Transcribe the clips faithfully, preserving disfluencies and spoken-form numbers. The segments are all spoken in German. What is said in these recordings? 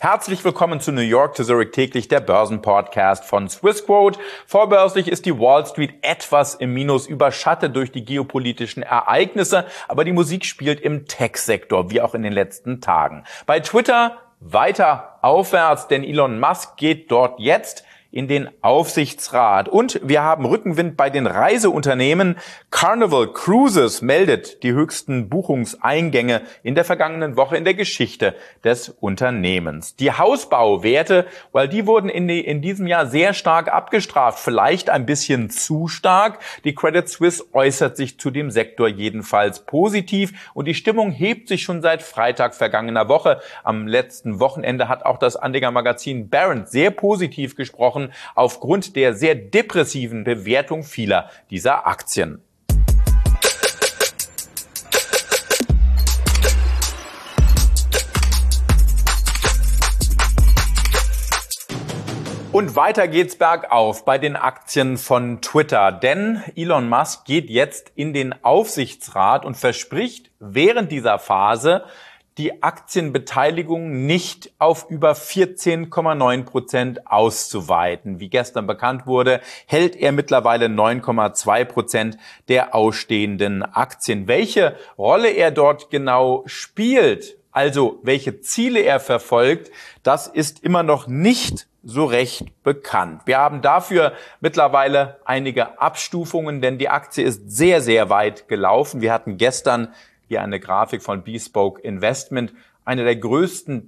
Herzlich willkommen zu New York to Zurich täglich, der Börsenpodcast von Swissquote. Vorbörslich ist die Wall Street etwas im Minus, überschattet durch die geopolitischen Ereignisse, aber die Musik spielt im Tech-Sektor, wie auch in den letzten Tagen. Bei Twitter weiter aufwärts, denn Elon Musk geht dort jetzt in den Aufsichtsrat. Und wir haben Rückenwind bei den Reiseunternehmen. Carnival Cruises meldet die höchsten Buchungseingänge in der vergangenen Woche in der Geschichte des Unternehmens. Die Hausbauwerte, weil die wurden in, die, in diesem Jahr sehr stark abgestraft, vielleicht ein bisschen zu stark. Die Credit Suisse äußert sich zu dem Sektor jedenfalls positiv und die Stimmung hebt sich schon seit Freitag vergangener Woche. Am letzten Wochenende hat auch das Anlegermagazin Barron's sehr positiv gesprochen, aufgrund der sehr depressiven Bewertung vieler dieser Aktien. Und weiter geht's bergauf bei den Aktien von Twitter, denn Elon Musk geht jetzt in den Aufsichtsrat und verspricht während dieser Phase, die Aktienbeteiligung nicht auf über vierzehn Komma neun Prozent auszuweiten. Wie gestern bekannt wurde, hält er mittlerweile neun Komma zwei Prozent der ausstehenden Aktien. Welche Rolle er dort genau spielt, also welche Ziele er verfolgt, das ist immer noch nicht so recht bekannt. Wir haben dafür mittlerweile einige Abstufungen, denn die Aktie ist sehr, sehr weit gelaufen. Wir hatten gestern hier eine Grafik von Bespoke Investment, eine der größten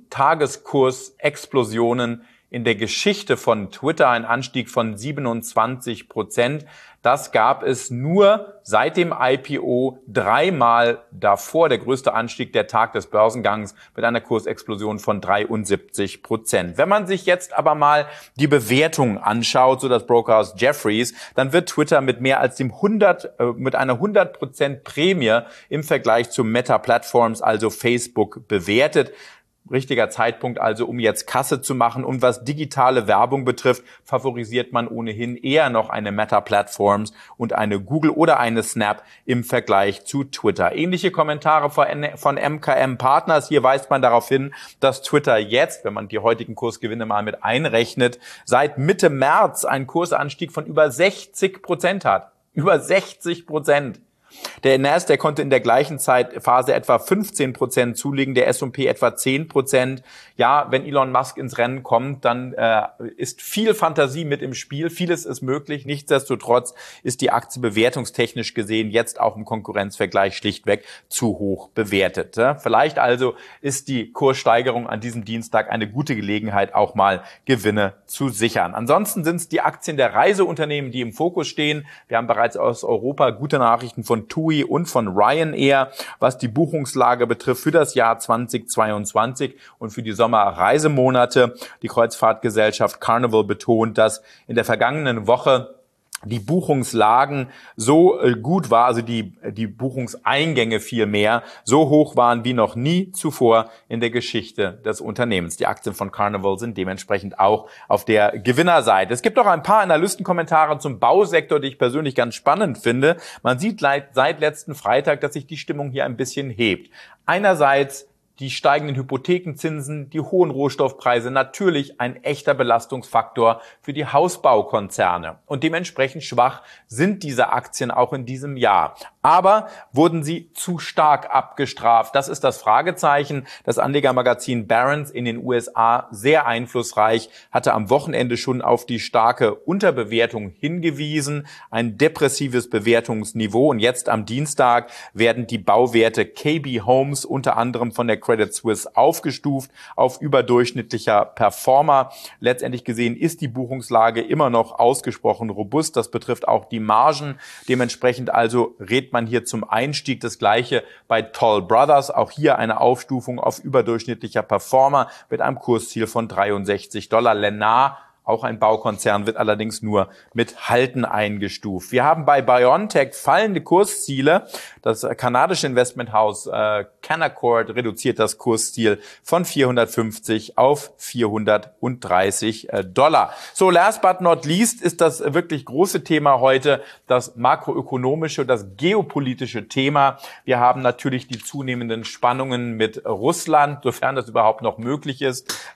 Tageskursexplosionen in der Geschichte von Twitter, ein Anstieg von siebenundzwanzig Prozent. Das gab es nur seit dem I P O dreimal davor. Der größte Anstieg, der Tag des Börsengangs mit einer Kursexplosion von dreiundsiebzig Prozent. Wenn man sich jetzt aber mal die Bewertung anschaut, so das Brokerhaus Jefferies, dann wird Twitter mit mehr als dem hundert, äh, mit einer hundert Prozent Prämie im Vergleich zu Meta Platforms, also Facebook, bewertet. Richtiger Zeitpunkt also, um jetzt Kasse zu machen. Und was digitale Werbung betrifft, favorisiert man ohnehin eher noch eine Meta Platforms und eine Google oder eine Snap im Vergleich zu Twitter. Ähnliche Kommentare von M K M Partners. Hier weist man darauf hin, dass Twitter jetzt, wenn man die heutigen Kursgewinne mal mit einrechnet, seit Mitte März einen Kursanstieg von über sechzig Prozent hat. Über sechzig Prozent. Der Nasdaq konnte in der gleichen Zeitphase etwa fünfzehn Prozent zulegen, der S und P etwa zehn Prozent. Ja, wenn Elon Musk ins Rennen kommt, dann äh, ist viel Fantasie mit im Spiel. Vieles ist möglich. Nichtsdestotrotz ist die Aktie bewertungstechnisch gesehen jetzt auch im Konkurrenzvergleich schlichtweg zu hoch bewertet. Vielleicht also ist die Kurssteigerung an diesem Dienstag eine gute Gelegenheit, auch mal Gewinne zu sichern. Ansonsten sind es die Aktien der Reiseunternehmen, die im Fokus stehen. Wir haben bereits aus Europa gute Nachrichten von T U I und von Ryanair, was die Buchungslage betrifft für das Jahr zweitausendzweiundzwanzig und für die Sommerreisemonate. Die Kreuzfahrtgesellschaft Carnival betont, dass in der vergangenen Woche die Buchungslagen so gut war, also die, die Buchungseingänge vielmehr, so hoch waren wie noch nie zuvor in der Geschichte des Unternehmens. Die Aktien von Carnival sind dementsprechend auch auf der Gewinnerseite. Es gibt auch ein paar Analystenkommentare zum Bausektor, die ich persönlich ganz spannend finde. Man sieht seit letzten Freitag, dass sich die Stimmung hier ein bisschen hebt. Einerseits die steigenden Hypothekenzinsen, die hohen Rohstoffpreise, natürlich ein echter Belastungsfaktor für die Hausbaukonzerne. Und dementsprechend schwach sind diese Aktien auch in diesem Jahr. Aber wurden sie zu stark abgestraft? Das ist das Fragezeichen. Das Anlegermagazin Barron's in den U S A, sehr einflussreich, hatte am Wochenende schon auf die starke Unterbewertung hingewiesen. Ein depressives Bewertungsniveau. Und jetzt am Dienstag werden die Bauwerte K B Homes unter anderem von der Credit Suisse aufgestuft auf überdurchschnittlicher Performer. Letztendlich gesehen ist die Buchungslage immer noch ausgesprochen robust. Das betrifft auch die Margen. Dementsprechend also rät man hier zum Einstieg. Das Gleiche bei Toll Brothers. Auch hier eine Aufstufung auf überdurchschnittlicher Performer mit einem Kursziel von dreiundsechzig Dollar. Lennar, auch ein Baukonzern, wird allerdings nur mit Halten eingestuft. Wir haben bei BioNTech fallende Kursziele. Das kanadische Investmenthaus äh, Canaccord reduziert das Kursziel von vierhundertfünfzig auf vierhundertdreißig äh, Dollar. So, last but not least ist das wirklich große Thema heute das makroökonomische, das geopolitische Thema. Wir haben natürlich die zunehmenden Spannungen mit Russland, sofern das überhaupt noch möglich ist.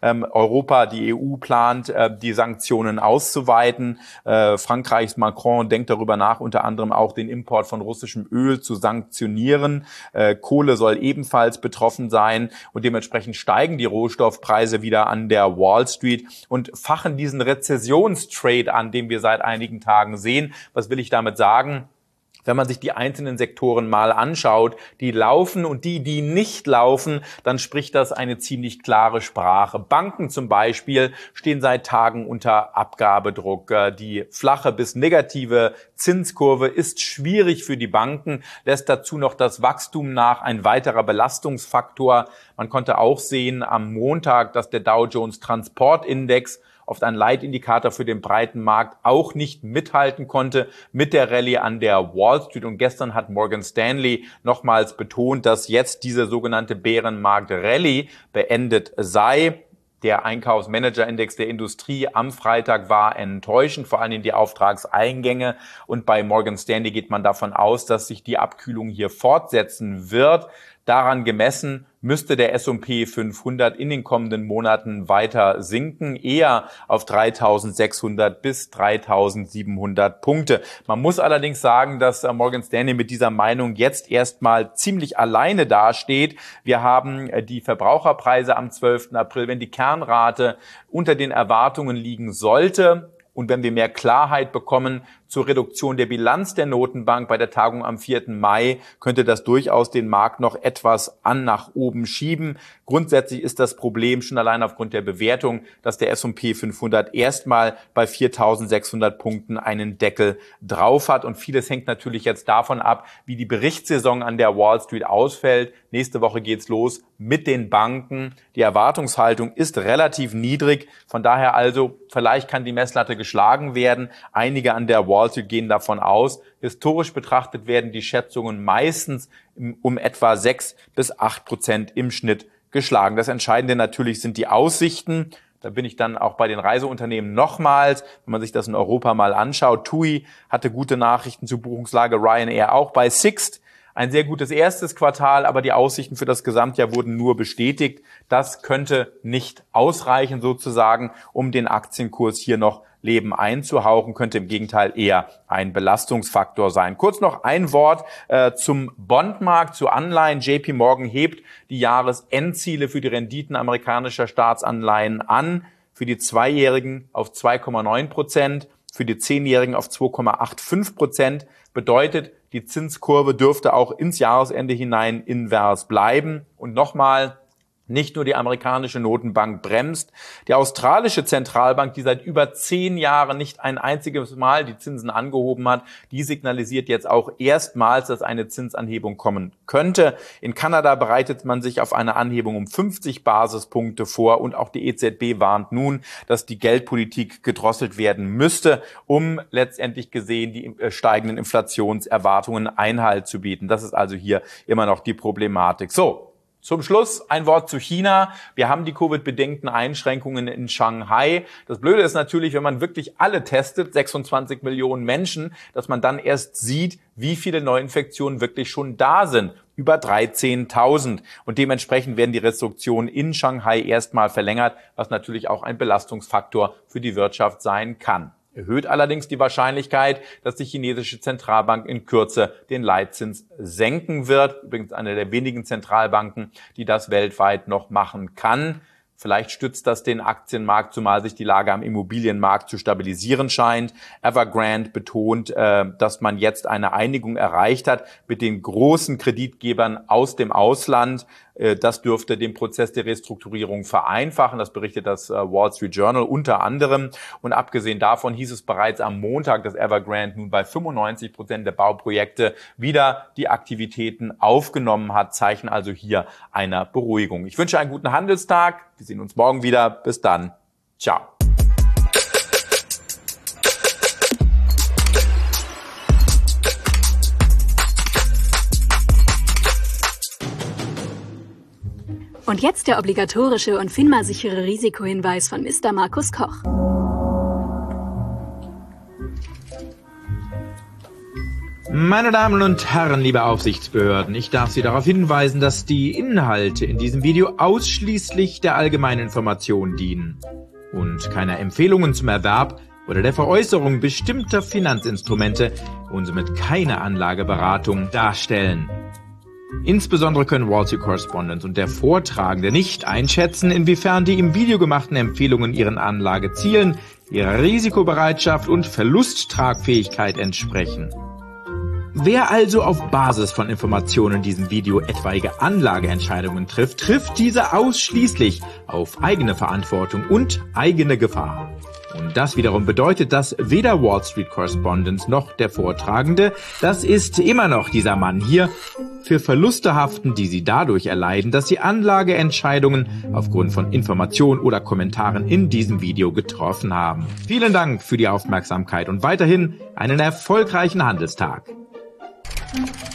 Ähm, Europa, die E U plant, äh, die Sanktionen auszuweiten. Äh, Frankreichs Macron denkt darüber nach, unter anderem auch den Import von russischem Öl zu sanktionieren. Äh, Kohle soll ebenfalls betroffen sein und dementsprechend steigen die Rohstoffpreise wieder an der Wall Street und fachen diesen Rezessionstrade an, den wir seit einigen Tagen sehen. Was will ich damit sagen? Wenn man sich die einzelnen Sektoren mal anschaut, die laufen und die, die nicht laufen, dann spricht das eine ziemlich klare Sprache. Banken zum Beispiel stehen seit Tagen unter Abgabedruck. Die flache bis negative Zinskurve ist schwierig für die Banken, lässt dazu noch das Wachstum nach, ein weiterer Belastungsfaktor. Man konnte auch sehen am Montag, dass der Dow Jones Transportindex, oft ein Leitindikator für den breiten Markt, auch nicht mithalten konnte mit der Rallye an der Wall Street. Und gestern hat Morgan Stanley nochmals betont, dass jetzt diese sogenannte Bärenmarkt-Rallye beendet sei. Der Einkaufsmanager-Index der Industrie am Freitag war enttäuschend, vor allem die Auftragseingänge. Und bei Morgan Stanley geht man davon aus, dass sich die Abkühlung hier fortsetzen wird. Daran gemessen müsste der S und P fünfhundert in den kommenden Monaten weiter sinken, eher auf dreitausendsechshundert bis dreitausendsiebenhundert Punkte. Man muss allerdings sagen, dass Morgan Stanley mit dieser Meinung jetzt erstmal ziemlich alleine dasteht. Wir haben die Verbraucherpreise am zwölften April, wenn die Kernrate unter den Erwartungen liegen sollte, und wenn wir mehr Klarheit bekommen zur Reduktion der Bilanz der Notenbank bei der Tagung am vierten Mai, könnte das durchaus den Markt noch etwas an nach oben schieben. Grundsätzlich ist das Problem schon allein aufgrund der Bewertung, dass der S und P fünfhundert erstmal bei viertausendsechshundert Punkten einen Deckel drauf hat. Und vieles hängt natürlich jetzt davon ab, wie die Berichtssaison an der Wall Street ausfällt. Nächste Woche geht's los mit den Banken. Die Erwartungshaltung ist relativ niedrig. Von daher also, vielleicht kann die Messlatte geschlagen werden. Einige an der Wall Street gehen davon aus. Historisch betrachtet werden die Schätzungen meistens um etwa sechs bis acht Prozent im Schnitt geschlagen. Das Entscheidende natürlich sind die Aussichten. Da bin ich dann auch bei den Reiseunternehmen nochmals, wenn man sich das in Europa mal anschaut. T U I hatte gute Nachrichten zur Buchungslage, Ryanair auch. Bei Sixt ein sehr gutes erstes Quartal, aber die Aussichten für das Gesamtjahr wurden nur bestätigt. Das könnte nicht ausreichen sozusagen, um den Aktienkurs hier noch Leben einzuhauchen, könnte im Gegenteil eher ein Belastungsfaktor sein. Kurz noch ein Wort äh, zum Bondmarkt, zu Anleihen. J P Morgan hebt die Jahresendziele für die Renditen amerikanischer Staatsanleihen an. Für die Zweijährigen auf zwei Komma neun Prozent, für die Zehnjährigen auf zwei Komma fünfundachtzig Prozent. Bedeutet, die Zinskurve dürfte auch ins Jahresende hinein invers bleiben. Und nochmal, nicht nur die amerikanische Notenbank bremst. Die australische Zentralbank, die seit über zehn Jahren nicht ein einziges Mal die Zinsen angehoben hat, die signalisiert jetzt auch erstmals, dass eine Zinsanhebung kommen könnte. In Kanada bereitet man sich auf eine Anhebung um fünfzig Basispunkte vor und auch die E Z B warnt nun, dass die Geldpolitik gedrosselt werden müsste, um letztendlich gesehen die steigenden Inflationserwartungen Einhalt zu bieten. Das ist also hier immer noch die Problematik. So. Zum Schluss ein Wort zu China. Wir haben die Covid-bedingten Einschränkungen in Shanghai. Das Blöde ist natürlich, wenn man wirklich alle testet, sechsundzwanzig Millionen Menschen, dass man dann erst sieht, wie viele Neuinfektionen wirklich schon da sind. Über dreizehntausend. Und dementsprechend werden die Restriktionen in Shanghai erstmal verlängert, was natürlich auch ein Belastungsfaktor für die Wirtschaft sein kann. Erhöht allerdings die Wahrscheinlichkeit, dass die chinesische Zentralbank in Kürze den Leitzins senken wird. Übrigens eine der wenigen Zentralbanken, die das weltweit noch machen kann. Vielleicht stützt das den Aktienmarkt, zumal sich die Lage am Immobilienmarkt zu stabilisieren scheint. Evergrande betont, dass man jetzt eine Einigung erreicht hat mit den großen Kreditgebern aus dem Ausland. Das dürfte den Prozess der Restrukturierung vereinfachen. Das berichtet das Wall Street Journal unter anderem. Und abgesehen davon hieß es bereits am Montag, dass Evergrande nun bei fünfundneunzig Prozent der Bauprojekte wieder die Aktivitäten aufgenommen hat. Zeichen also hier einer Beruhigung. Ich wünsche einen guten Handelstag. Wir sehen uns morgen wieder. Bis dann. Ciao. Und jetzt der obligatorische und FINMA-sichere Risikohinweis von Mister Markus Koch. Meine Damen und Herren, liebe Aufsichtsbehörden, ich darf Sie darauf hinweisen, dass die Inhalte in diesem Video ausschließlich der allgemeinen Information dienen und keine Empfehlungen zum Erwerb oder der Veräußerung bestimmter Finanzinstrumente und somit keine Anlageberatung darstellen. Insbesondere können Wall Street Correspondent und der Vortragende nicht einschätzen, inwiefern die im Video gemachten Empfehlungen ihren Anlagezielen, ihrer Risikobereitschaft und Verlusttragfähigkeit entsprechen. Wer also auf Basis von Informationen in diesem Video etwaige Anlageentscheidungen trifft, trifft diese ausschließlich auf eigene Verantwortung und eigene Gefahr. Und das wiederum bedeutet, dass weder Wall Street Correspondent noch der Vortragende, das ist immer noch dieser Mann hier, für Verluste haften, die sie dadurch erleiden, dass sie Anlageentscheidungen aufgrund von Informationen oder Kommentaren in diesem Video getroffen haben. Vielen Dank für die Aufmerksamkeit und weiterhin einen erfolgreichen Handelstag.